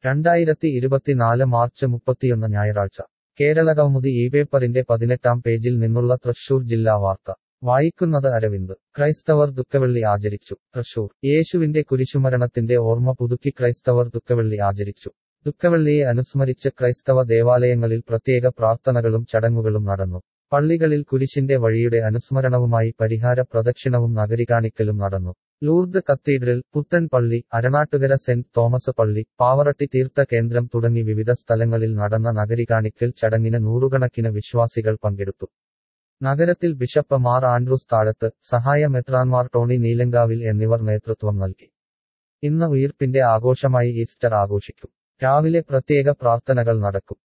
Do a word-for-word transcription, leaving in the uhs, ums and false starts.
രണ്ടായിരത്തി ഇരുപത്തിനാല് മാർച്ച് മുപ്പത്തിയൊന്ന് ഞായറാഴ്ച കേരളകൗമുദി ഈ പേപ്പറിന്റെ പതിനെട്ടാം പേജിൽ നിന്നുള്ള തൃശൂർ ജില്ലാ വാർത്ത വായിക്കുന്നത് അരവിന്ദ്. ക്രൈസ്തവർ ദുഃഖവെള്ളി ആചരിച്ചു. തൃശൂർ. യേശുവിന്റെ കുരിശുമരണത്തിന്റെ ഓർമ്മ പുതുക്കി ക്രൈസ്തവർ ദുഃഖവെള്ളി ആചരിച്ചു. ദുഃഖവെള്ളിയെ അനുസ്മരിച്ച് ക്രൈസ്തവ ദേവാലയങ്ങളിൽ പ്രത്യേക പ്രാർത്ഥനകളും ചടങ്ങുകളും നടന്നു. പള്ളികളിൽ കുരിശിന്റെ വഴിയുടെ അനുസ്മരണവുമായി പരിഹാര പ്രദക്ഷിണവും നഗരികാണിക്കലും നടന്നു. ലൂർദ് കത്തീഡ്രൽ, പുത്തൻ പള്ളി, അരണാട്ടുകര സെന്റ് തോമസ് പള്ളി, പാവറട്ടി തീർത്ഥ കേന്ദ്രം തുടങ്ങി വിവിധ സ്ഥലങ്ങളിൽ നടന്ന നഗരികാണിക്കൽ ചടങ്ങിന് നൂറുകണക്കിന് വിശ്വാസികൾ പങ്കെടുത്തു. നഗരത്തിൽ ബിഷപ്പ് മാർ ആൻഡ്രൂസ് താഴത്ത്, സഹായ മെത്രാൻമാർ ടോണി നീലങ്കാവിൽ എന്നിവർ നേതൃത്വം നൽകി. ഇന്ന് ഉയിർപ്പിന്റെ ആഘോഷമായി ഈസ്റ്റർ ആഘോഷിക്കും. രാവിലെ പ്രത്യേക പ്രാർത്ഥനകൾ നടക്കും.